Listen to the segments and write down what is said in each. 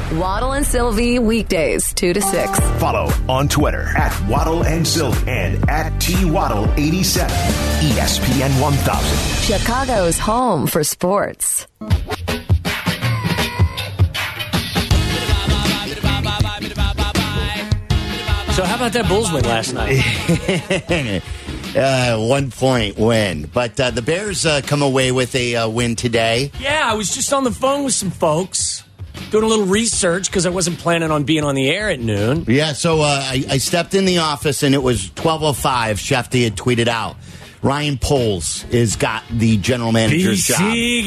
Waddle and Sylvie, weekdays, 2 to 6. Follow on Twitter at Waddle and Sylvie and at TWaddle87. ESPN 1000. Chicago's home for sports. So how about that Bulls win last night? 1 point win. But the Bears come away with a win today. Yeah, I was just on the phone with some folks doing a little research because I wasn't planning on being on the air at noon. Yeah, so I stepped in the office and it was 12:05. Shefty had tweeted out, Ryan Poles has got the general manager's job.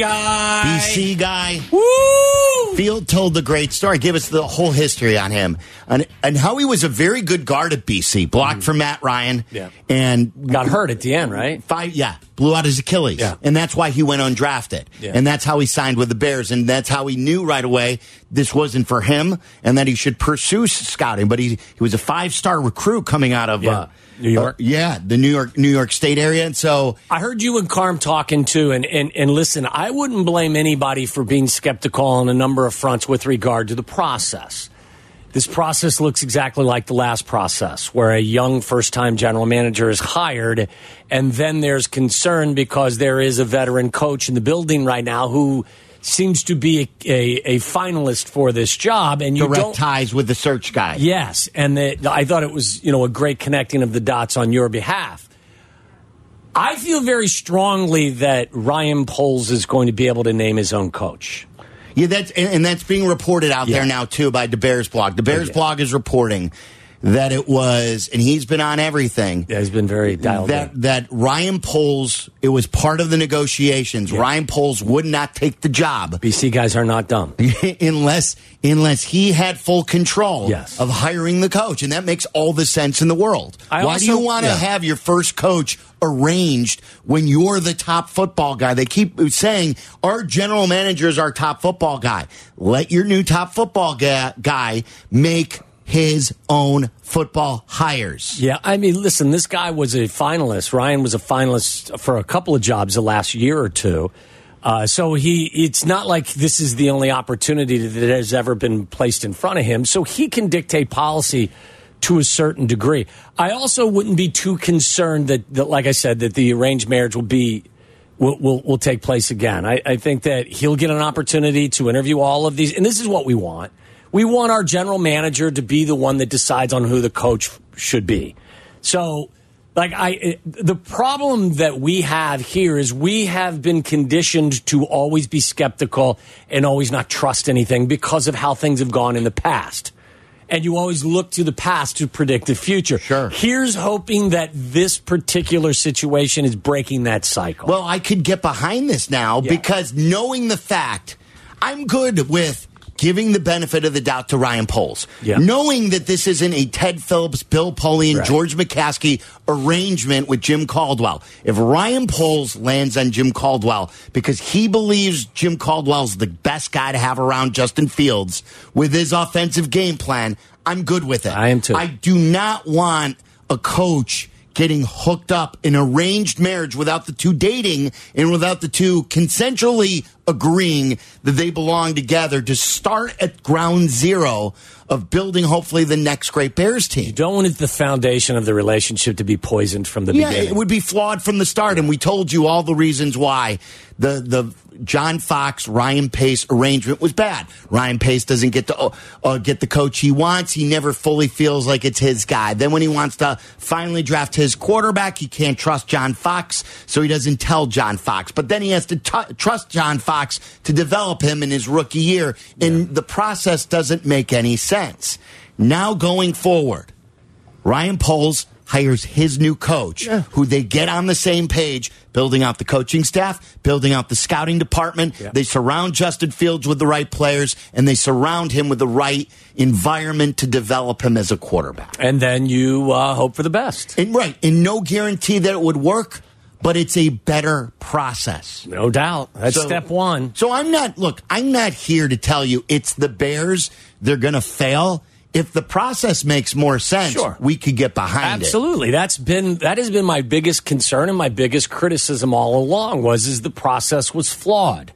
BC guy. Woo! Field told the great story, gave us the whole history on him and how he was a very good guard at BC. Blocked for Matt Ryan. Yeah. And got hurt at the end, right? Blew out his Achilles. Yeah. And that's why he went undrafted. Yeah. And that's how he signed with the Bears. And that's how he knew right away this wasn't for him and that he should pursue scouting. But he was a 5-star recruit coming out of New York? The New York State area. And so I heard you and Carm talking too, and listen, I wouldn't blame anybody for being skeptical on a number of fronts with regard to the process. This process looks exactly like the last process, where a young first-time general manager is hired, and then there's concern because there is a veteran coach in the building right now who seems to be a finalist for this job, and you direct ties with the search guy. Yes, and I thought it was a great connecting of the dots on your behalf. I feel very strongly that Ryan Poles is going to be able to name his own coach. Yeah, that's being reported out there now too by the Bears blog. The Bears blog is reporting that it was, and he's been on everything. Yeah, he's been very dialed in. That Ryan Poles, it was part of the negotiations. Yeah. Ryan Poles would not take the job. BC guys are not dumb. unless he had full control of hiring the coach. And that makes all the sense in the world. Why do you want to have your first coach arranged when you're the top football guy? They keep saying, our general manager is our top football guy. Let your new top football guy make his own football hires. Yeah, I mean, listen, this guy was a finalist. Ryan was a finalist for a couple of jobs the last year or two. So it's not like this is the only opportunity that has ever been placed in front of him. So he can dictate policy to a certain degree. I also wouldn't be too concerned that like I said, that the arranged marriage will take place again. I think that he'll get an opportunity to interview all of these. And this is what we want. We want our general manager to be the one that decides on who the coach should be. So, the problem that we have here is we have been conditioned to always be skeptical and always not trust anything because of how things have gone in the past. And you always look to the past to predict the future. Sure. Here's hoping that this particular situation is breaking that cycle. Well, I could get behind this now because knowing the fact, I'm good with giving the benefit of the doubt to Ryan Poles. Yeah. Knowing that this isn't a Ted Phillips, Bill Polian, right, George McCaskey arrangement with Jim Caldwell. If Ryan Poles lands on Jim Caldwell because he believes Jim Caldwell's the best guy to have around Justin Fields with his offensive game plan, I'm good with it. I am too. I do not want a coach getting hooked up in arranged marriage without the two dating and without the two consensually agreeing that they belong together to start at ground zero of building hopefully the next great Bears team. You don't want the foundation of the relationship to be poisoned from the beginning. It would be flawed from the start, and we told you all the reasons why the John Fox, Ryan Pace arrangement was bad. Ryan Pace doesn't get to get the coach he wants. He never fully feels like it's his guy. Then when he wants to finally draft his quarterback, he can't trust John Fox, so he doesn't tell John Fox. But then he has to trust John Fox to develop him in his rookie year, and the process doesn't make any sense. Now going forward, Ryan Poles hires his new coach, who they get on the same page, building out the coaching staff, building out the scouting department. Yeah. They surround Justin Fields with the right players, and they surround him with the right environment to develop him as a quarterback. And then you hope for the best. And no guarantee that it would work, but it's a better process. No doubt. That's step one. So I'm not here to tell you it's the Bears, they're going to fail. If the process makes more sense, we could get behind it. Absolutely. That has been my biggest concern and my biggest criticism all along is the process was flawed.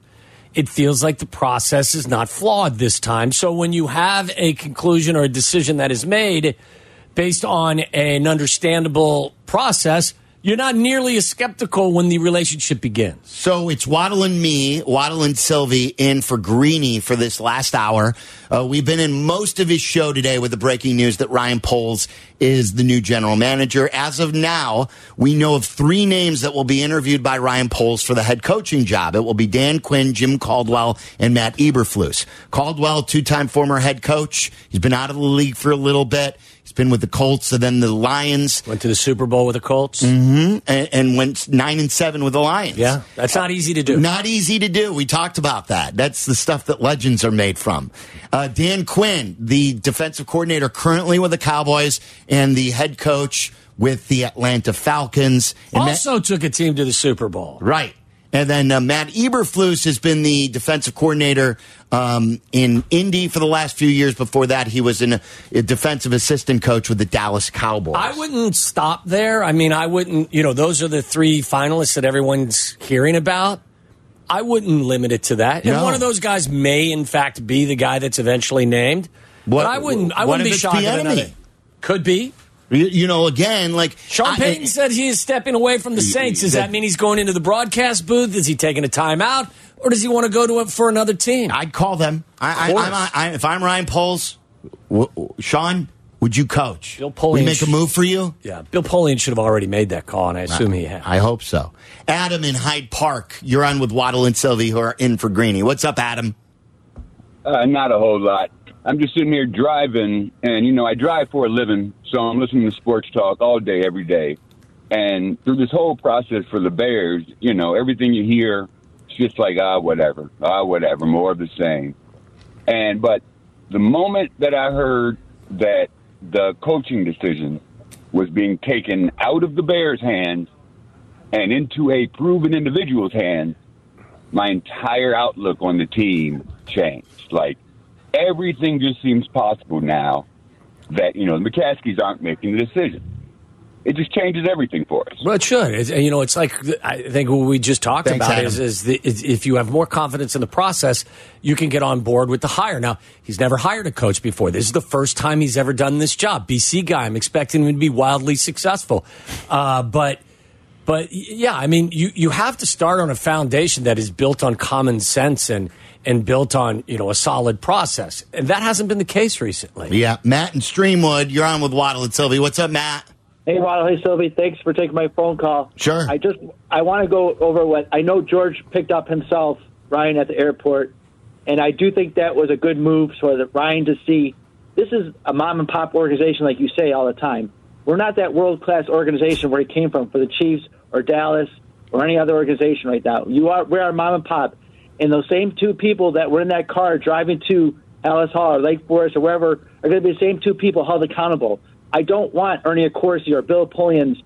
it feels like the process is not flawed this time. So when you have a conclusion or a decision that is made based on an understandable process, you're not nearly as skeptical when the relationship begins. So it's Waddle and me, Waddle and Sylvie, in for Greeny for this last hour. We've been in most of his show today with the breaking news that Ryan Poles is the new general manager. As of now, we know of 3 names that will be interviewed by Ryan Poles for the head coaching job. It will be Dan Quinn, Jim Caldwell, and Matt Eberflus. Caldwell, 2-time former head coach. He's been out of the league for a little bit. He's been with the Colts and then the Lions. Went to the Super Bowl with the Colts. Mm-hmm. And went 9-7 with the Lions. Yeah, that's not easy to do. Not easy to do. We talked about that. That's the stuff that legends are made from. Dan Quinn, the defensive coordinator currently with the Cowboys and the head coach with the Atlanta Falcons. And also took a team to the Super Bowl. Right. And then Matt Eberflus has been the defensive coordinator in Indy for the last few years. Before that, he was a defensive assistant coach with the Dallas Cowboys. I wouldn't stop there. I mean, I wouldn't, those are the 3 finalists that everyone's hearing about. I wouldn't limit it to that. No. And one of those guys may, in fact, be the guy that's eventually named. But I wouldn't be shocked at another. Could be. Again, like Sean Payton said he is stepping away from the Saints. Does that mean he's going into the broadcast booth? Is he taking a timeout? Or does he want to go to it for another team? I'd call them. If I'm Ryan Poles, Sean, would you coach? Bill Polian we make a move for you? Yeah, Bill Polian should have already made that call, and I assume he has. I hope so. Adam in Hyde Park, you're on with Waddle and Sylvie, who are in for Greeny. What's up, Adam? Not a whole lot. I'm just sitting here driving, and, I drive for a living, so I'm listening to sports talk all day, every day. And through this whole process for the Bears, everything you hear, it's just like, whatever, more of the same. But the moment that I heard that the coaching decision was being taken out of the Bears' hands and into a proven individual's hands, my entire outlook on the team changed. Like, everything just seems possible now that, the McCaskies aren't making the decision. It just changes everything for us. Well, it should. It's like, I think what we just talked about is if you have more confidence in the process, you can get on board with the hire. Now, he's never hired a coach before. This is the first time he's ever done this job. BC guy. I'm expecting him to be wildly successful. But yeah, I mean, you have to start on a foundation that is built on common sense and built on, a solid process. And that hasn't been the case recently. Yeah. Matt in Streamwood, you're on with Waddle and Sylvie. What's up, Matt? Hey, Waddle. Hey, Sylvie. Thanks for taking my phone call. Sure. I want to go over what I know George picked up himself, Ryan, at the airport. And I do think that was a good move for Ryan to see. This is a mom-and-pop organization, like you say all the time. We're not that world-class organization where he came from for the Chiefs or Dallas or any other organization right now. We are mom-and-pop. And those same 2 people that were in that car driving to Alice Hall or Lake Forest or wherever are going to be the same 2 people held accountable. I don't want Ernie Accorsi or Bill Polian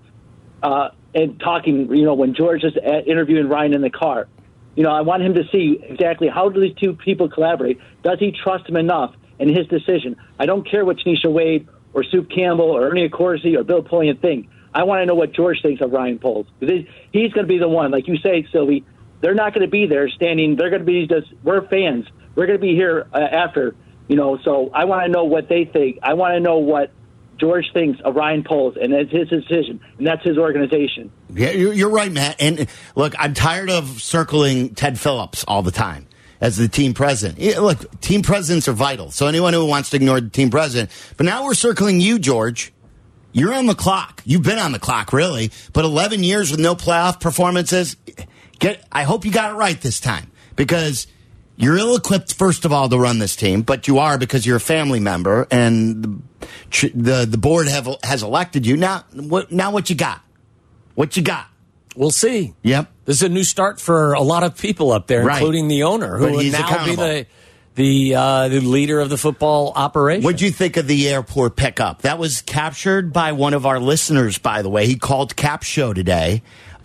and talking, when George is interviewing Ryan in the car. I want him to see exactly how do these 2 people collaborate. Does he trust him enough in his decision? I don't care what Tanisha Wade or Sue Campbell or Ernie Accorsi or Bill Polian think. I want to know what George thinks of Ryan Poles. Because he's going to be the one, like you say, Sylvie. They're not going to be there standing. They're going to be we're fans. We're going to be here after, so I want to know what they think. I want to know what George thinks of Ryan Poles, and it's his decision, and that's his organization. Yeah, you're right, Matt. And look, I'm tired of circling Ted Phillips all the time as the team president. Yeah, look, team presidents are vital. So anyone who wants to ignore the team president. But now we're circling you, George. You're on the clock. You've been on the clock, really. But 11 years with no playoff performances. I hope you got it right this time, because you're ill-equipped, first of all, to run this team, but you are because you're a family member, and the board has elected you. Now what you got? What you got? We'll see. Yep. This is a new start for a lot of people up there, including the owner, who will now be the leader of the football operation. What'd you think of the airport pickup? That was captured by one of our listeners, by the way. He called Cap Show today.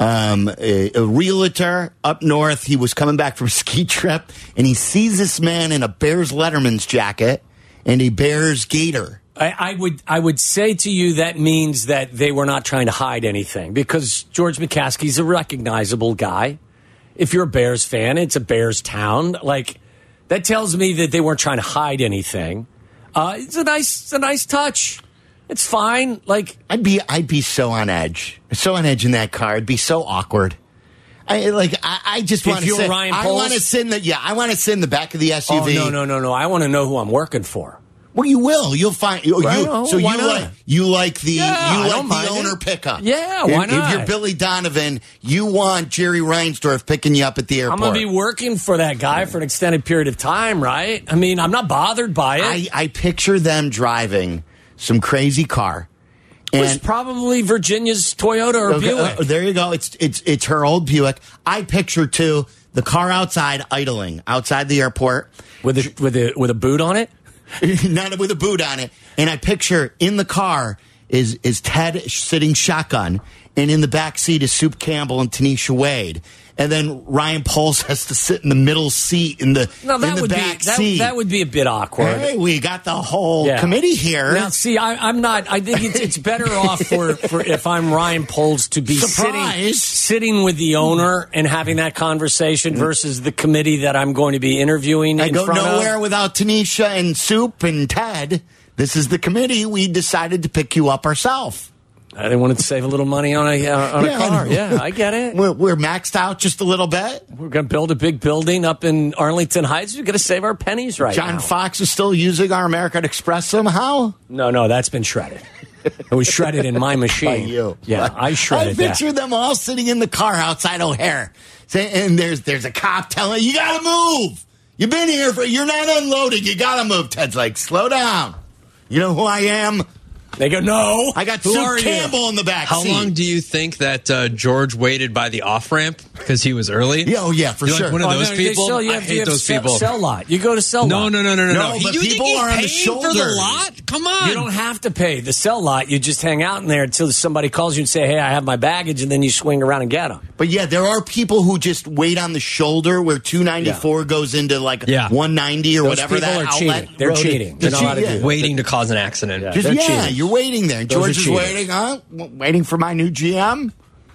A realtor up north. He was coming back from a ski trip, and he sees this man in a Bears Letterman's jacket and a Bears gaiter. I would say to you that means that they were not trying to hide anything, because George McCaskey's a recognizable guy. if you're a Bears fan, it's a Bears town. Like, that tells me that they weren't trying to hide anything. It's a nice touch. It's fine. Like, I'd be so on edge in that car. It'd be so awkward. I just want to sit. Ryan I Poles? want to sit in the I want to sit in the back of the SUV. Oh, no. I want to know who I'm working for. Well, you will. You'll find. So why you like the I don't mind owner it. pickup. Yeah, why not? If you're Billy Donovan, you want Jerry Reinsdorf picking you up at the airport. I'm going to be working for that guy for an extended period of time, right? I mean, I'm not bothered by it. I picture them driving some crazy car. It's probably Virginia's Toyota or Buick. There you go. It's her old Buick. I picture too the car outside idling outside the airport with a boot on it. Not with a boot on it. And I picture in the car is Ted sitting shotgun, and in the back seat is Soup Campbell and Tanisha Wade. And then Ryan Poles has to sit in the middle seat in the back seat. That would be a bit awkward. Hey, we got the whole committee here. Now, see, I'm not. I think it's better off for if I'm Ryan Poles to be sitting with the owner and having that conversation versus the committee that I'm going to be interviewing. I go nowhere without Tanisha and Soup and Ted. This is the committee. We decided to pick you up ourselves. I wanted to save a little money on a car. Yeah, I get it. We're maxed out just a little bit. We're going to build a big building up in Arlington Heights. We're going to save our pennies now. John Fox is still using our American Express somehow? No, that's been shredded. It was shredded in my machine. By you. Yeah, I shredded that. I picture them all sitting in the car outside O'Hare. And there's a cop telling you got to move. You've been here you're not unloading. You got to move. Ted's like, slow down. You know who I am? They go, no. I got Soup Campbell in the back seat. How long do you think that George waited by the off-ramp because he was early? Yeah, for sure. Like one of those people? I hate those people. Cell lot. You go to cell lot. No. But you people think are on the for shoulders. the lot? Come on. You don't have to pay the cell lot. You just hang out in there until somebody calls you and say, hey, I have my baggage, and then you swing around and get them. But yeah, there are people who just wait on the shoulder where 294 goes into like 190 or those whatever that outlet. Cheating. They're cheating. They're not waiting to cause an accident. You're waiting there. George is waiting, huh? Waiting for my new GM.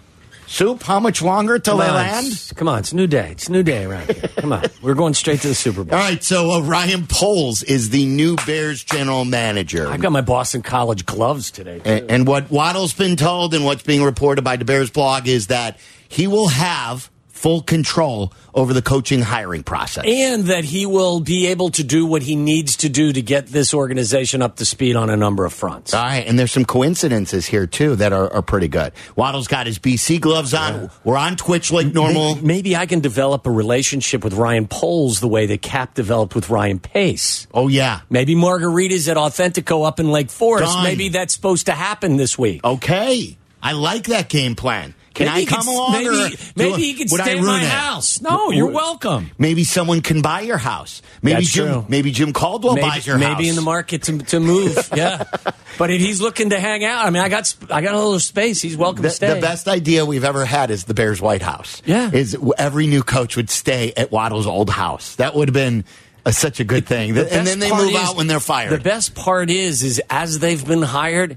Soup, how much longer till they land? Come on, it's a new day. It's a new day around here. Come on. We're going straight to the Super Bowl. All right, so Ryan Poles is the new Bears general manager. I've got my Boston College gloves today, too. And what Waddle's been told and what's being reported by the Bears blog is that he will have full control over the coaching hiring process. And that he will be able to do what he needs to do to get this organization up to speed on a number of fronts. All right, and there's some coincidences here, too, that are pretty good. Waddle's got his BC gloves on. Yeah. We're on Twitch like normal. Maybe I can develop a relationship with Ryan Poles the way that Cap developed with Ryan Pace. Oh, yeah. Maybe margaritas at Authentico up in Lake Forest. Done. Maybe that's supposed to happen this week. Okay. I like that game plan. Can I come along? Maybe he can stay at my house. No, you're welcome. Maybe someone can buy your house. Maybe Jim Caldwell buys your house. Maybe in the market to move. Yeah, but if he's looking to hang out, I mean, I got a little space. He's welcome to stay. The best idea we've ever had is the Bears' White House. Yeah, is every new coach would stay at Waddle's old house. That would have been such a good thing. And then they move out when they're fired. The best part is as they've been hired,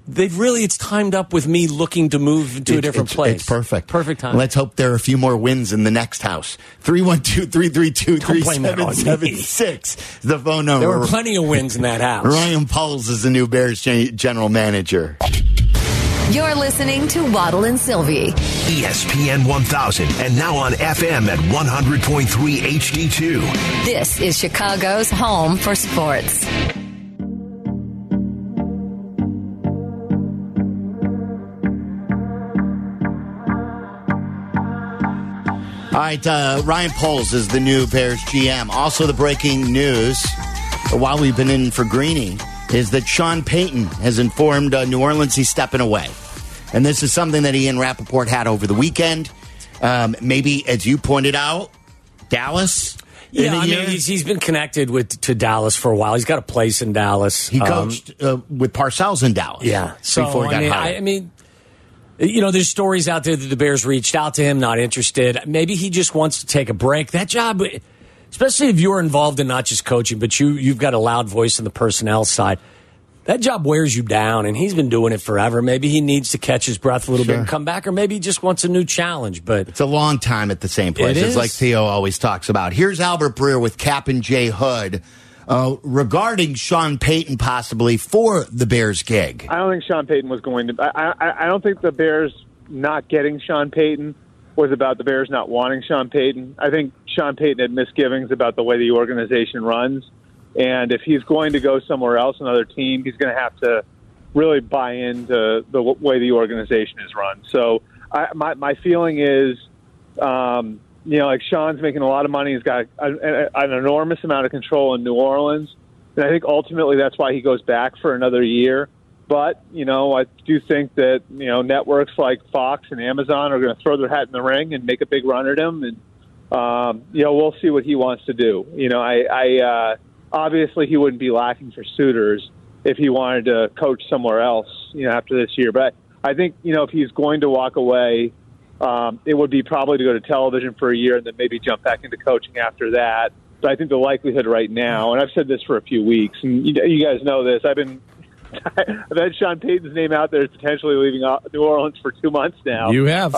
it's timed up with me looking to move to a different place. It's perfect. Perfect time. Let's hope there are a few more wins in the next house. 312-332-3776. The phone number. There were plenty of wins in that house. Ryan Poles is the new Bears general manager. You're listening to Waddle and Sylvie. ESPN 1000 and now on FM at 100.3 HD2. This is Chicago's home for sports. All right, Ryan Poles is the new Bears GM. Also, the breaking news, while we've been in for Greeny, is that Sean Payton has informed New Orleans he's stepping away. And this is something that Ian Rappaport had over the weekend. Maybe, as you pointed out, Dallas. Yeah, I mean, he's been connected to Dallas for a while. He's got a place in Dallas. He coached with Parcells in Dallas. Yeah. So, before he got hired. There's stories out there that the Bears reached out to him, not interested. Maybe he just wants to take a break. That job, especially if you're involved in not just coaching, but you've got a loud voice in the personnel side. That job wears you down, and he's been doing it forever. Maybe he needs to catch his breath a little bit and come back, or maybe he just wants a new challenge. But it's a long time at the same place. It's like Theo always talks about. Here's Albert Breer with Cap and Jay Hood regarding Sean Payton possibly for the Bears gig. I don't think Sean Payton was going to. I don't think the Bears not getting Sean Payton was about the Bears not wanting Sean Payton. I think Sean Payton had misgivings about the way the organization runs. And if he's going to go somewhere else, another team, he's going to have to really buy into the way the organization is run. So my feeling is, like Sean's making a lot of money. He's got an enormous amount of control in New Orleans. And I think ultimately that's why he goes back for another year. But, I do think that, networks like Fox and Amazon are going to throw their hat in the ring and make a big run at him. And, we'll see what he wants to do. Obviously, he wouldn't be lacking for suitors if he wanted to coach somewhere else, after this year. But I think, if he's going to walk away, it would be probably to go to television for a year and then maybe jump back into coaching after that. But I think the likelihood right now, and I've said this for a few weeks, and you guys know this, I've had Sean Payton's name out there potentially leaving New Orleans for 2 months now. You have.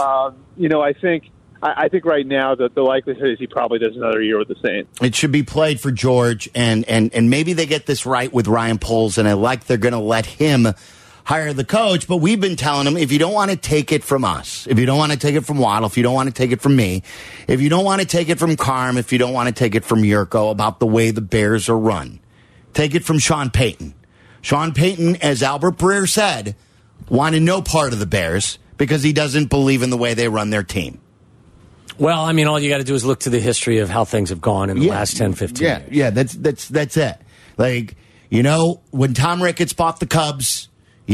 I think right now that the likelihood is he probably does another year with the Saints. It should be played for George, and maybe they get this right with Ryan Poles, and they're going to let him hire the coach. But we've been telling him, if you don't want to take it from us, if you don't want to take it from Waddle, if you don't want to take it from me, if you don't want to take it from Carm, if you don't want to take it from Yurko about the way the Bears are run, take it from Sean Payton. Sean Payton, as Albert Breer said, wanted no part of the Bears because he doesn't believe in the way they run their team. Well, all you got to do is look to the history of how things have gone in the last 10, 15 years. Yeah, that's it. Like, when Tom Ricketts bought the Cubs,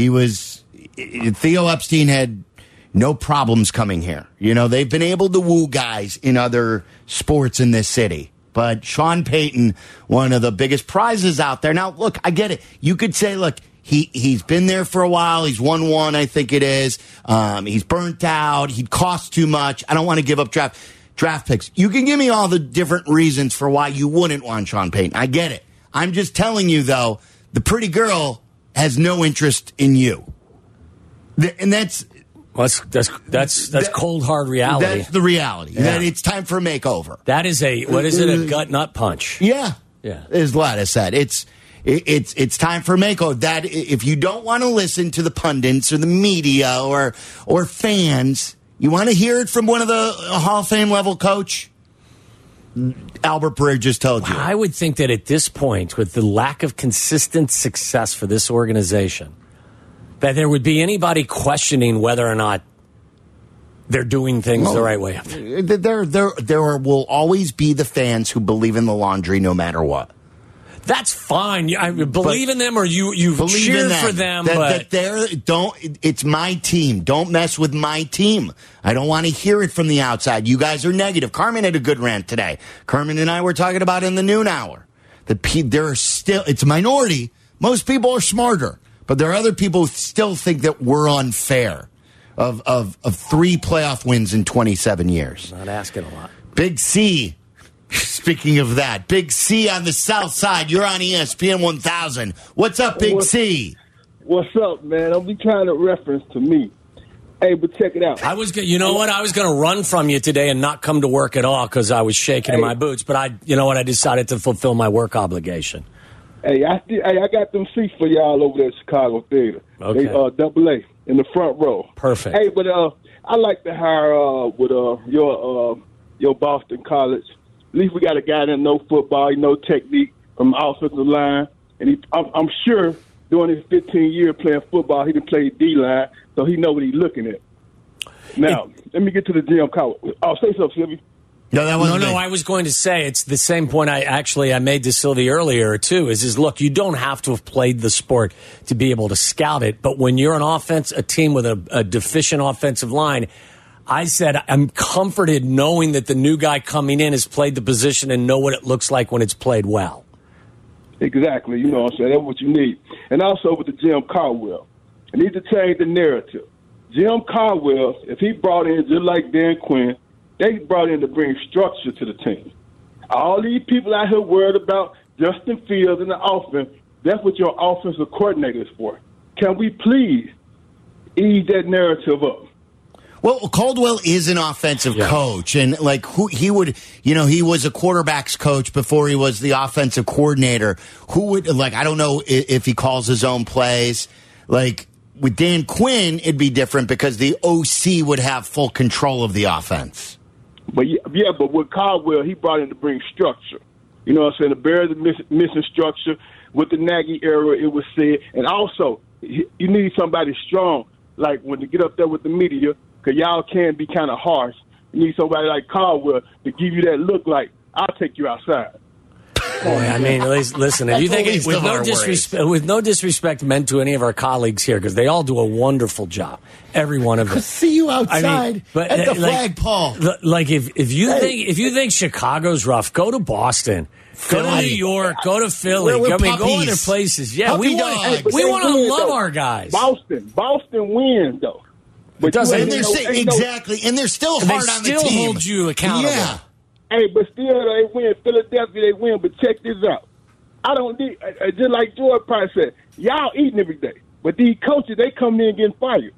Theo Epstein had no problems coming here. They've been able to woo guys in other sports in this city. But Sean Payton, one of the biggest prizes out there. Now, look, I get it. You could say, look, he's been there for a while. He's won one, I think it is. He's burnt out. He costs too much. I don't want to give up draft picks. You can give me all the different reasons for why you wouldn't want Sean Payton. I get it. I'm just telling you, though, the pretty girl has no interest in you. And that's cold, hard reality. That's the reality. Yeah. That it's time for a makeover. That is a gut nut punch. Yeah. As Gladys said, it's time for a makeover. That if you don't want to listen to the pundits or the media or fans, you want to hear it from one of the Hall of Fame level coach. Albert Breer just told you. I would think that at this point, with the lack of consistent success for this organization, that there would be anybody questioning whether or not they're doing things the right way. There will always be the fans who believe in the laundry no matter what. That's fine. I believe in them, or you cheer for them. It's my team. Don't mess with my team. I don't want to hear it from the outside. You guys are negative. Carmen had a good rant today. Carmen and I were talking about in the noon hour that there are still, it's a minority. Most people are smarter, but there are other people who still think that we're unfair of 3 playoff wins in 27 years. Not asking a lot. Big C. Speaking of that, Big C on the south side. You're on ESPN 1000. What's up, Big C? What's up, man? I'll be trying to reference to me. Hey, but check it out. I was going to run from you today and not come to work at all because I was shaking in my boots. But I decided to fulfill my work obligation. Hey, I got them seats for y'all over there at Chicago Theater. Okay. They AA in the front row. Perfect. Hey, but I like to hire with your Boston College. At least we got a guy that knows football, he knows technique from the offensive line, and I'm sure during his 15 years playing football, he done played D-line, so he know what he's looking at. Now, let me get to the Jim Cowell. Oh, say something, Sylvie. No, I was going to say it's the same point I made to Sylvie earlier, too, is look, you don't have to have played the sport to be able to scout it, but when you're a team with a deficient offensive line, I said I'm comforted knowing that the new guy coming in has played the position and know what it looks like when it's played well. Exactly. You know what I'm saying? That's what you need. And also with the Jim Caldwell, I need to change the narrative. Jim Caldwell, if he brought in just like Dan Quinn, they brought in to bring structure to the team. All these people out here worried about Justin Fields and the offense, That's what your offensive coordinator is for. Can we please ease that narrative up? Well, Caldwell is an offensive coach, and like he was a quarterback's coach before he was the offensive coordinator. Who would, like, I don't know if he calls his own plays. Like with Dan Quinn, it'd be different because the OC would have full control of the offense. But but with Caldwell, he brought in to bring structure. You know what I'm saying? The Bears are missing structure. With the Nagy era, it was said. And also, you need somebody strong, like when you get up there with the media, because y'all can be kind of harsh. You need somebody like Caldwell to give you that look like, I'll take you outside. Boy, I mean, listen, if you think with no disrespect meant to any of our colleagues here, because they all do a wonderful job, every one of them. See you outside at the flagpole. Like if you think Chicago's rough, go to Boston. Go to New York. Go to Philly. Go other places. Yeah, we want to love our guys. Boston wins though. But doesn't and they're and they're still hard on the team. They still hold you accountable. Yeah. Hey, but still they win. Philadelphia, they win. But check this out. I don't need, just like George probably said, y'all eating every day. But these coaches, they come in getting fired.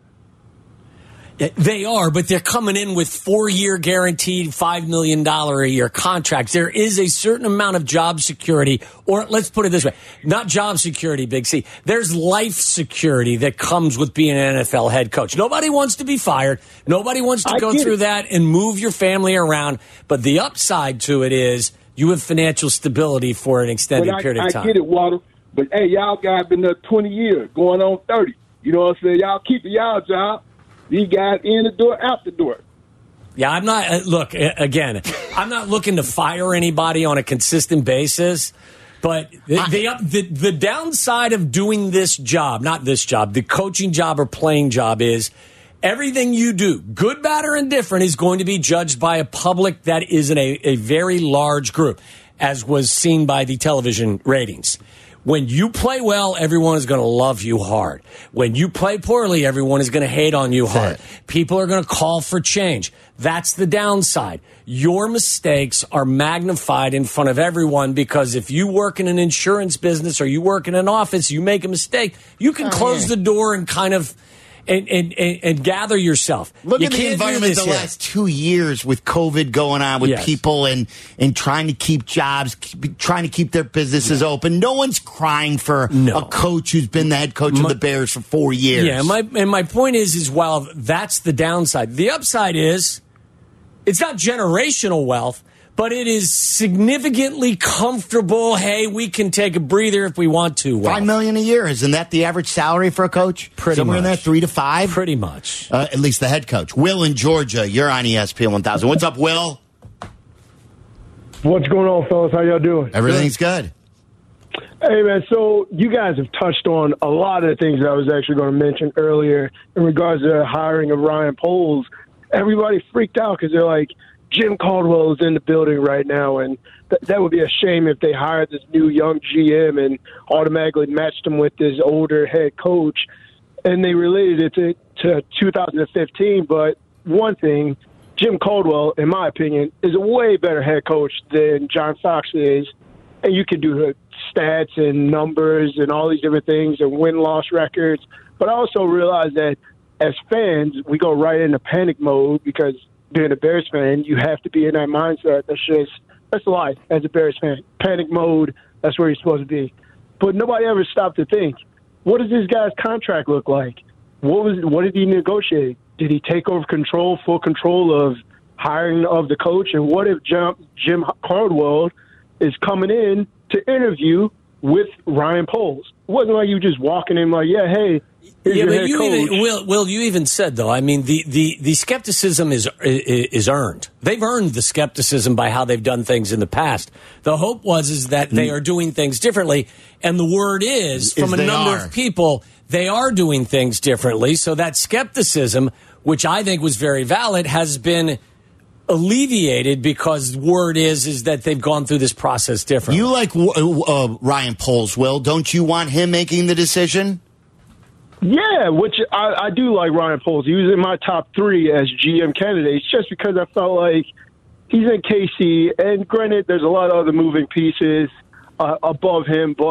They are, but they're coming in with 4-year guaranteed $5 million a year contracts. There is a certain amount of job security, or let's put it this way, not job security, Big C. There's life security that comes with being an NFL head coach. Nobody wants to be fired. Nobody wants to go through that and move your family around. But the upside to it is you have financial stability for an extended period of time. I get it, Water. But, hey, y'all guys been there 20 years, going on 30. You know what I'm saying? Y'all keep y'all job. These guys in the door, out the door. Yeah, I'm not. Look, again, I'm not looking to fire anybody on a consistent basis. But the downside of doing this job, not this job, the coaching job or playing job is everything you do, good, bad, or indifferent, is going to be judged by a public that is in a very large group, as was seen by the television ratings. When you play well, everyone is going to love you hard. When you play poorly, everyone is going to hate on you hard. People are going to call for change. That's the downside. Your mistakes are magnified in front of everyone because if you work in an insurance business or you work in an office, you make a mistake, you can close the door and kind of and gather yourself. Look at the environment the last 2 years with COVID going on with people and trying to keep jobs, trying to keep their businesses open. No one's crying for a coach who's been the head coach of the Bears for 4 years. Yeah, and my point is while that's the downside, the upside is it's not generational wealth, but it is significantly comfortable. Hey, we can take a breather if we want to. $5 million a year, isn't that the average salary for a coach? Somewhere in there, 3 to 5. Pretty much. At least the head coach. Will in Georgia, you're on ESPN 1000. What's up, Will? What's going on, fellas? How y'all doing? Everything's good. Hey, man. So you guys have touched on a lot of the things that I was actually going to mention earlier in regards to the hiring of Ryan Poles. Everybody freaked out because they're like, Jim Caldwell is in the building right now, and that would be a shame if they hired this new young GM and automatically matched him with this older head coach. And they related it to 2015. But one thing, Jim Caldwell, in my opinion, is a way better head coach than John Fox is. And you can do the stats and numbers and all these different things and win-loss records. But I also realize that as fans, we go right into panic mode because being a Bears fan, you have to be in that mindset. That's life as a Bears fan. Panic mode, that's where you're supposed to be. But nobody ever stopped to think, what does this guy's contract look like? What did he negotiate? Did he take over full control of hiring of the coach? And what if Jim Caldwell is coming in to interview with Ryan Poles? It wasn't like you just walking in like, yeah, hey, yeah, but you even said, though, I mean, the skepticism is earned. They've earned the skepticism by how they've done things in the past. The hope is that they are doing things differently, and the word is from a number of people, they are doing things differently. So that skepticism, which I think was very valid, has been alleviated because the word is that they've gone through this process differently. You like Ryan Poles, Will? Don't you want him making the decision? Yeah, which I do like Ryan Poles. He was in my top 3 as GM candidates just because I felt like he's in KC. And granted, there's a lot of other moving pieces above him, but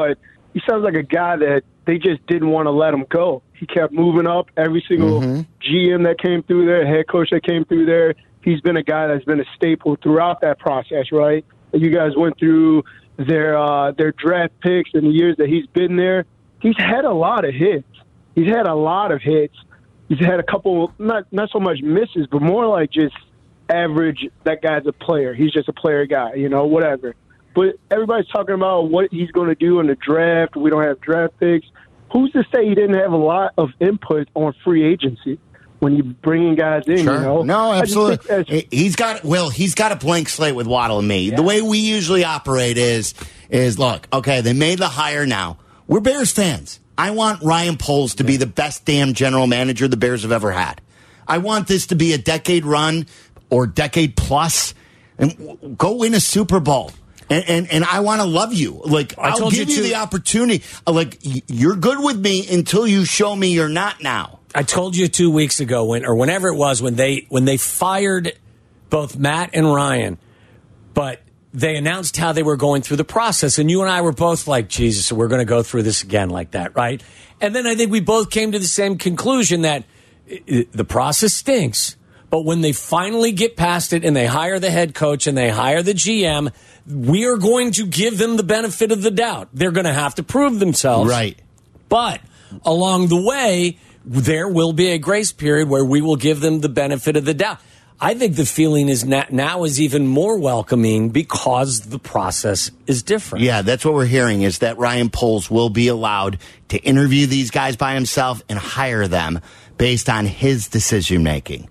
he sounds like a guy that they just didn't want to let him go. He kept moving up. Every single GM that came through there, head coach that came through there, he's been a guy that's been a staple throughout that process, right? You guys went through their draft picks in the years that he's been there. He's had a lot of hits. He's had a couple, not so much misses, but more like just average, that guy's a player. He's just a player guy, whatever. But everybody's talking about what he's going to do in the draft. We don't have draft picks. Who's to say he didn't have a lot of input on free agency when you bringing guys in? Sure. No, absolutely. He's got a blank slate with Waddle and me. Yeah. The way we usually operate is look, okay, they made the hire now. We're Bears fans. I want Ryan Poles to be the best damn general manager the Bears have ever had. I want this to be a decade run or decade plus and go win a Super Bowl. And I want to love you. Like, I'll give you the opportunity. Like, you're good with me until you show me you're not now. I told you 2 weeks ago whenever it was when they fired both Matt and Ryan, but they announced how they were going through the process. And you and I were both like, Jesus, we're going to go through this again like that, right? And then I think we both came to the same conclusion that the process stinks. But when they finally get past it and they hire the head coach and they hire the GM, we are going to give them the benefit of the doubt. They're going to have to prove themselves. Right. But along the way, there will be a grace period where we will give them the benefit of the doubt. I think the feeling is now is even more welcoming because the process is different. Yeah, that's what we're hearing is that Ryan Poles will be allowed to interview these guys by himself and hire them based on his decision-making.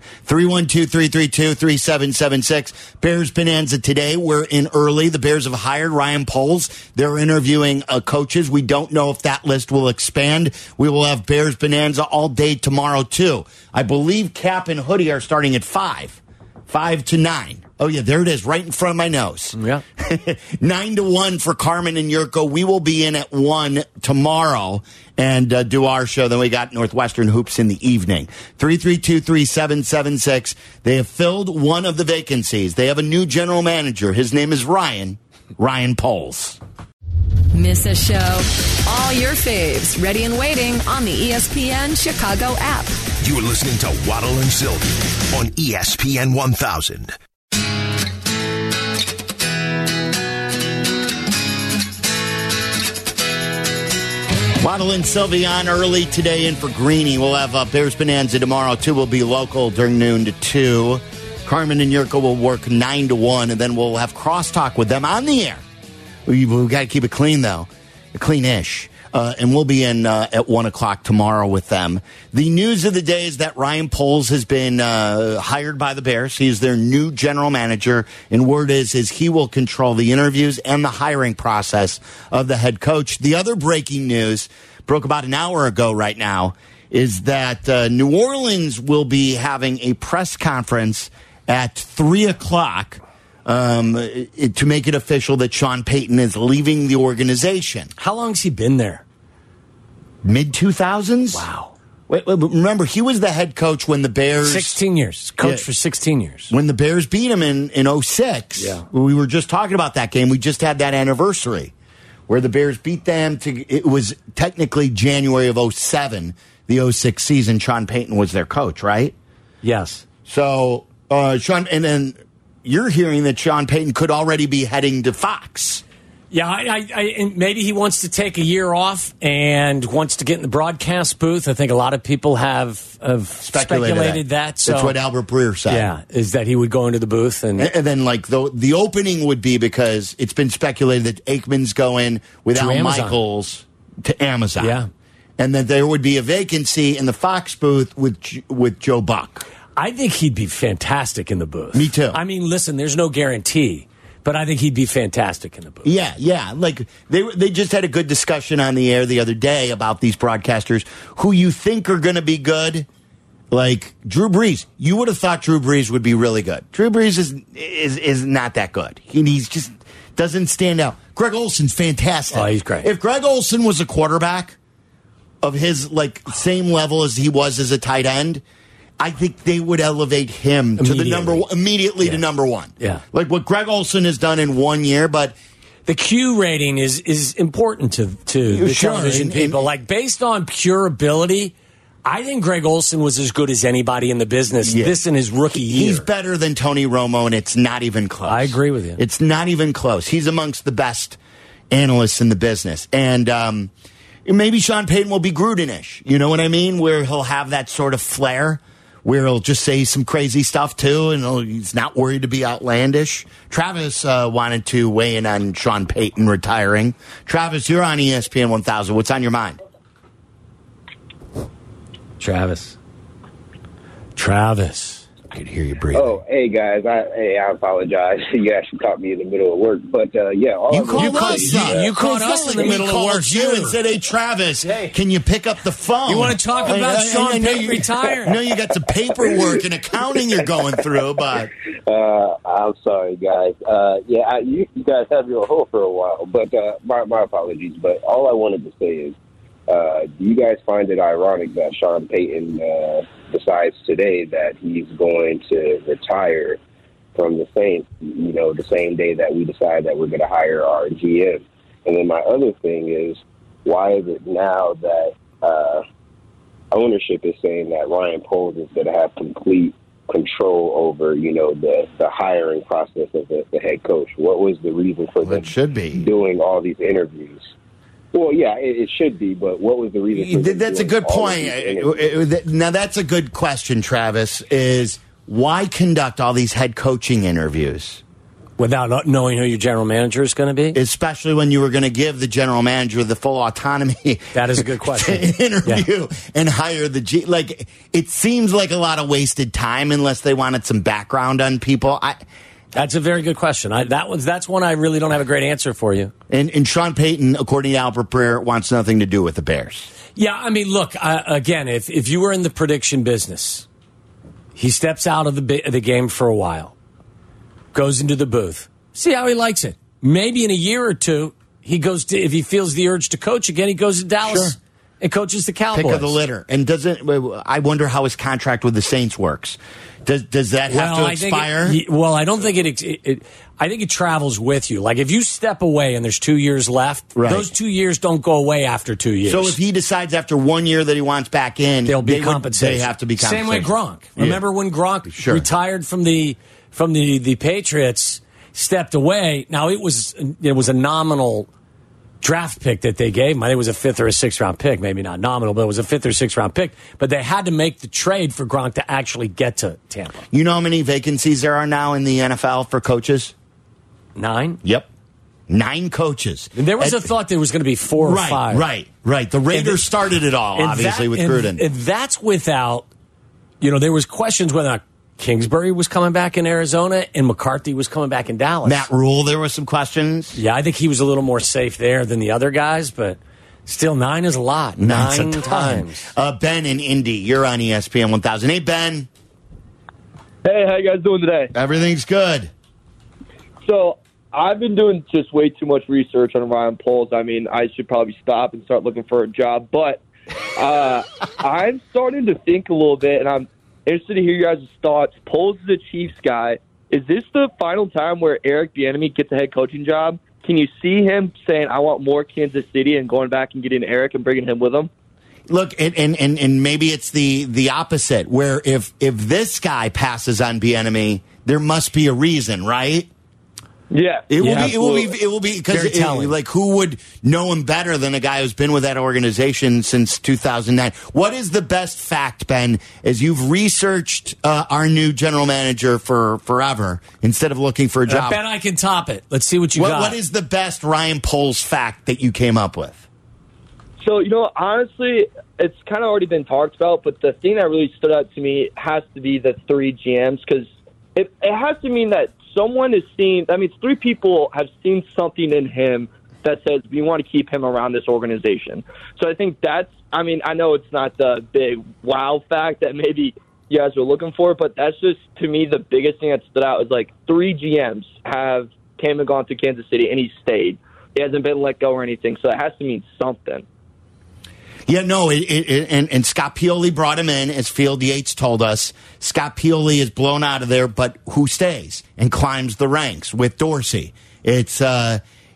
312-332-3776. Bears Bonanza today. We're in early. The Bears have hired Ryan Poles. They're interviewing coaches. We don't know if that list will expand. We will have Bears Bonanza all day tomorrow, too. I believe Cap and Hoodie are starting at 5 to 9. Oh, yeah, there it is, right in front of my nose. Yeah. 9 to 1 for Carmen and Yurko. We will be in at 1 tomorrow and do our show. Then we got Northwestern Hoops in the evening. 332-3776. They have filled one of the vacancies. They have a new general manager. His name is Ryan Poles. Miss a show? All your faves ready and waiting on the ESPN Chicago app. You're listening to Waddle and Sylvie on ESPN 1000. Waddle and Sylvie on early today in for Greeny. We'll have Bears Bonanza tomorrow, too. We'll be local during noon to 2. Carmen and Yurko will work 9 to 1, and then we'll have crosstalk with them on the air. We've got to keep it clean, though. Clean-ish. And we'll be in at 1 o'clock tomorrow with them. The news of the day is that Ryan Poles has been hired by the Bears. He is their new general manager. And word is he will control the interviews and the hiring process of the head coach. The other breaking news broke about an hour ago right now is that New Orleans will be having a press conference at 3 o'clock to make it official that Sean Payton is leaving the organization. How long has he been there? Mid-2000s? Wow. Wait, remember, he was the head coach when the Bears... 16 years. Coach for 16 years. When the Bears beat him in 06. Yeah. We were just talking about that game. We just had that anniversary where the Bears beat them. It was technically January of 07, the 06 season. Sean Payton was their coach, right? Yes. So, Sean... And then... You're hearing that Sean Payton could already be heading to Fox. Yeah, and maybe he wants to take a year off and wants to get in the broadcast booth. I think a lot of people have speculated that. So that's what Albert Breer said. Yeah, is that he would go into the booth. And then, like, the opening would be because it's been speculated that Aikman's going with Al Michaels to Amazon. Yeah. And then there would be a vacancy in the Fox booth with Joe Buck. I think he'd be fantastic in the booth. Me too. I mean, listen, there's no guarantee, but I think he'd be fantastic in the booth. Yeah. Like, they just had a good discussion on the air the other day about these broadcasters who you think are going to be good. Like Drew Brees. You would have thought Drew Brees would be really good. Drew Brees is not that good. He's just doesn't stand out. Greg Olson's fantastic. Oh, he's great. If Greg Olson was a quarterback of his, like, same level as he was as a tight end, I think they would elevate him to the number one, immediately to number one. Yeah. Like what Greg Olson has done in 1 year, but the Q rating is important to the Sure, television people. Like, based on pure ability, I think Greg Olson was as good as anybody in the business. Yeah. This in his rookie year. He's better than Tony Romo, and it's not even close. I agree with you. It's not even close. He's amongst the best analysts in the business. And maybe Sean Payton will be Gruden-ish. You know what I mean? Where he'll have that sort of flair, where he'll just say some crazy stuff, too, and he's not worried to be outlandish. Travis wanted to weigh in on Sean Payton retiring. Travis, you're on ESPN 1000. What's on your mind? Travis. I could hear you breathing. Oh, hey guys, I apologize. You actually caught me in the middle of work, but You called us in the middle of work, you too. and said, "Hey, Travis, can you pick up the phone? You want to talk about Sean Payton retiring? I know you got some paperwork and accounting you're going through, but I'm sorry, guys. You guys have me on hold for a while, but my apologies. But all I wanted to say is, do you guys find it ironic that Sean Payton decides today that he's going to retire from the Saints, the same day that we decide that we're going to hire our GM? And then my other thing is, why is it now that ownership is saying that Ryan Poles is going to have complete control over, the hiring process of the head coach? What was the reason for them doing all these interviews? Well, yeah, it should be, but what was the reason? That's a good point. Now, that's a good question, Travis, is why conduct all these head coaching interviews? Without knowing who your general manager is going to be? Especially when you were going to give the general manager the full autonomy. That is a good question. To interview and hire the G. Like, it seems like a lot of wasted time unless they wanted some background on people. That's a very good question. That's one I really don't have a great answer for you. And Sean Payton, according to Albert Breer, wants nothing to do with the Bears. Yeah, I mean, look, again, if you were in the prediction business, he steps out of the game for a while, goes into the booth, see how he likes it. Maybe in a year or two, if he feels the urge to coach again, he goes to Dallas and coaches the Cowboys. Pick of the litter. And I wonder how his contract with the Saints works. Does that have to expire? I don't think I think it travels with you. Like, if you step away and there's 2 years left, those 2 years don't go away after 2 years. So if he decides after 1 year that he wants back in, they'll be compensated. They have to be compensated. Same way Gronk. Remember when Gronk retired from the Patriots, stepped away? Now, it was a nominal draft pick that they gave him. I think it was a 5th or a 6th round pick, maybe not nominal, but it was a 5th or 6th round pick. But they had to make the trade for Gronk to actually get to Tampa. You know how many vacancies there are now in the NFL for coaches? 9? Yep. 9 coaches. And there was a thought there was going to be 4 or 5. Right. The Raiders started it all, obviously, with Gruden. And that's without, there was questions whether or not Kingsbury was coming back in Arizona and McCarthy was coming back in Dallas. Matt Rule, there were some questions. Yeah, I think he was a little more safe there than the other guys, but still 9 is a lot. 9 times. Ben in Indy, you're on ESPN 1000. Hey, Ben. Hey, how you guys doing today? Everything's good. So I've been doing just way too much research on Ryan Poles. I mean, I should probably stop and start looking for a job, but I'm starting to think a little bit, and I'm interested to hear your guys' thoughts. Poles is a Chiefs guy. Is this the final time where Eric Bieniemy gets a head coaching job? Can you see him saying, I want more Kansas City, and going back and getting Eric and bringing him with him? Look, and maybe it's the opposite, where if this guy passes on Bieniemy, there must be a reason, right? Yeah, it will be because like, who would know him better than a guy who's been with that organization since 2009? What is the best fact, Ben, as you've researched our new general manager for forever instead of looking for a job? I bet I can top it. Let's see what you got. What is the best Ryan Poles fact that you came up with? So, honestly, it's kind of already been talked about, but the thing that really stood out to me has to be the 3 GMs, because it has to mean that someone is seeing, 3 people have seen something in him that says we want to keep him around this organization. So I think that's, I know it's not the big wow fact that maybe you guys are looking for, but that's just, to me, the biggest thing that stood out is, like, 3 GMs have came and gone to Kansas City, and he stayed. He hasn't been let go or anything, so it has to mean something. Yeah, no, and Scott Pioli brought him in, as Field Yates told us. Scott Pioli is blown out of there, but who stays and climbs the ranks with Dorsey? It's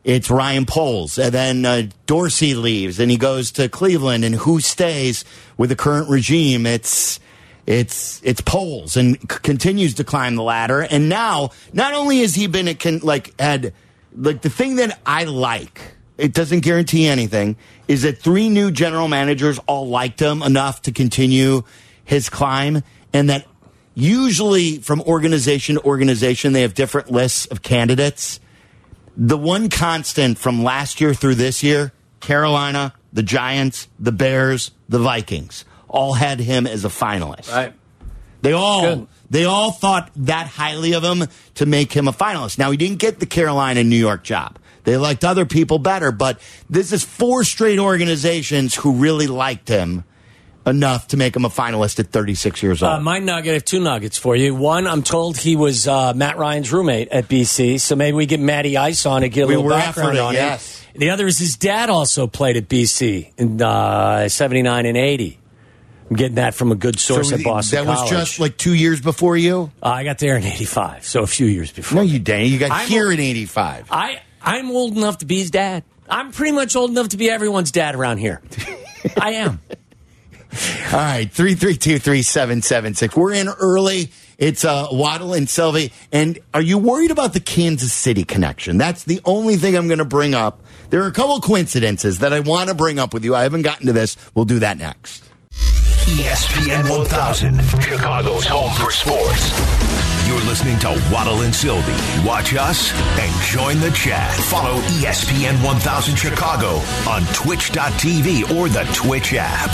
it's Ryan Poles. And then Dorsey leaves, and he goes to Cleveland. And who stays with the current regime? It's Poles, and continues to climb the ladder. And now, not only has he been the thing that I like, it doesn't guarantee anything, is that 3 new general managers all liked him enough to continue his climb, and that usually from organization to organization, they have different lists of candidates. The one constant from last year through this year, Carolina, the Giants, the Bears, the Vikings, all had him as a finalist. Right. They all thought that highly of him to make him a finalist. Now, he didn't get the Carolina and New York job. They liked other people better, but this is 4 straight organizations who really liked him enough to make him a finalist at 36 years old. My nugget, I have 2 nuggets for you. One, I'm told he was Matt Ryan's roommate at BC, so maybe we get Matty Ice on to get a little background on him. The other is his dad also played at BC in 79 and 80. I'm getting that from a good source at Boston College. That was just like 2 years before you? I got there in 85, so a few years before. No, you didn't. You got here in 85. I'm old enough to be his dad. I'm pretty much old enough to be everyone's dad around here. I am. All right, 332-3776. We're in early. It's Waddle and Sylvie. And are you worried about the Kansas City connection? That's the only thing I'm going to bring up. There are a couple coincidences that I want to bring up with you. I haven't gotten to this. We'll do that next. ESPN 1000, Chicago's home for sports. You're listening to Waddle and Sylvie. Watch us and join the chat. Follow ESPN 1000 Chicago on twitch.tv or the Twitch app.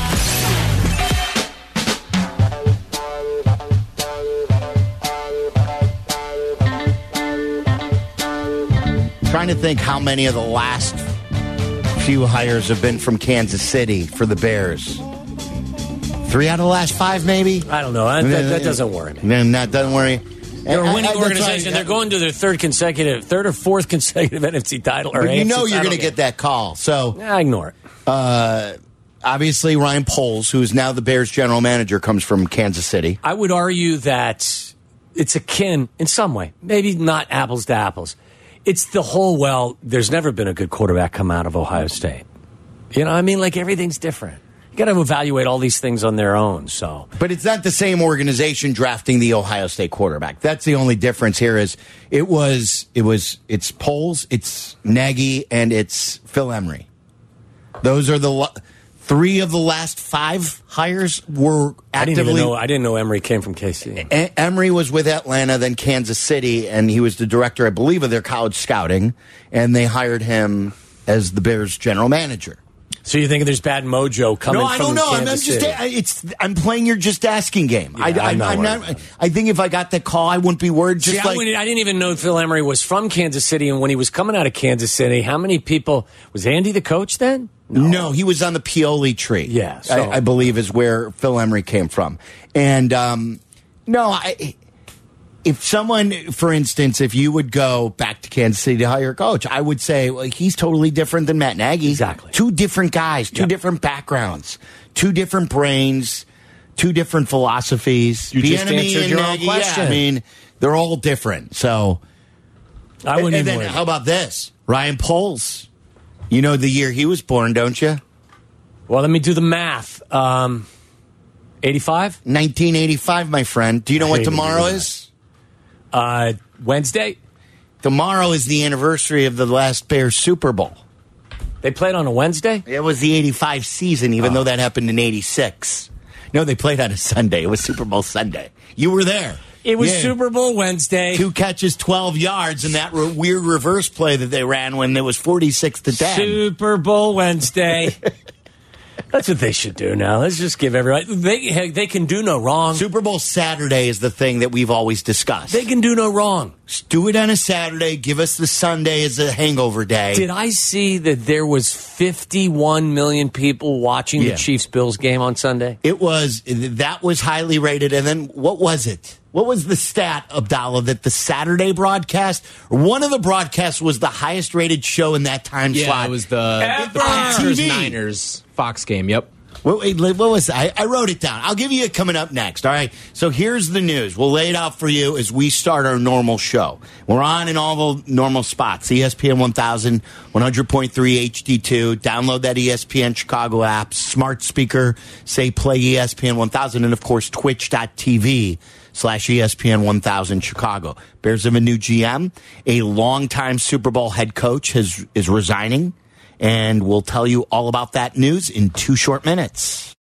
Trying to think how many of the last few hires have been from Kansas City for the Bears. 3 out of the last 5, maybe? I don't know. That doesn't worry me. That doesn't worry. They're a winning organization. They're going to their third or fourth consecutive NFC title. Or but you know AFC you're going to get that call. So I ignore it. Obviously, Ryan Poles, who is now the Bears general manager, comes from Kansas City. I would argue that it's akin in some way. Maybe not apples to apples. It's the whole, there's never been a good quarterback come out of Ohio State. You know what I mean? Like, everything's different. You got to evaluate all these things on their own. So, but it's not the same organization drafting the Ohio State quarterback. That's the only difference here. Is it's Poles, it's Nagy, and it's Phil Emery. Those are the 3 of the last 5 hires were actively. I didn't know Emery came from KC. Emery was with Atlanta, then Kansas City, and he was the director, I believe, of their college scouting, and they hired him as the Bears general manager. So you think there's bad mojo coming? No, I don't know. I'm playing your just asking game. Yeah, I'm not. I think if I got that call, I wouldn't be worried. I didn't even know Phil Emery was from Kansas City, and when he was coming out of Kansas City, how many people was Andy the coach then? No, he was on the Pioli tree. Yeah, so. I believe is where Phil Emery came from. And if someone, for instance, if you would go back to Kansas City to hire a coach, I would say he's totally different than Matt Nagy. Exactly. 2 different guys, 2 different backgrounds, 2 different brains, 2 different philosophies. You just answered your own question. Yeah, I mean, they're all different. So, I wouldn't. And then how about this? Ryan Poles. You know the year he was born, don't you? Well, let me do the math. 85? 1985, my friend. Do you know what tomorrow is? Wednesday? Tomorrow is the anniversary of the last Bears Super Bowl. They played on a Wednesday? It was the 85 season, even though that happened in 86. No, they played on a Sunday. It was Super Bowl Sunday. You were there. It was Super Bowl Wednesday. 2 catches, 12 yards, and that weird reverse play that they ran when it was 46-10. Super Bowl Wednesday. That's what they should do now. Let's just give everybody. They can do no wrong. Super Bowl Saturday is the thing that we've always discussed. They can do no wrong. Just do it on a Saturday. Give us the Sunday as a hangover day. Did I see that there was 51 million people watching the Chiefs-Bills game on Sunday? That was highly rated. And then what was it? What was the stat, Abdallah, that the Saturday broadcast, or one of the broadcasts was the highest rated show in that time slot? Yeah, it was the Packers-Niners Fox game, yep. What was that? I wrote it down. I'll give you it coming up next. All right. So here's the news. We'll lay it out for you as we start our normal show. We're on in all the normal spots. ESPN 1000, 100.3 HD2. Download that ESPN Chicago app. Smart speaker. Say play ESPN 1000. And, of course, twitch.tv/ESPN 1000 Chicago. Bears have a new GM. A longtime Super Bowl head coach is resigning. And we'll tell you all about that news in 2 short minutes.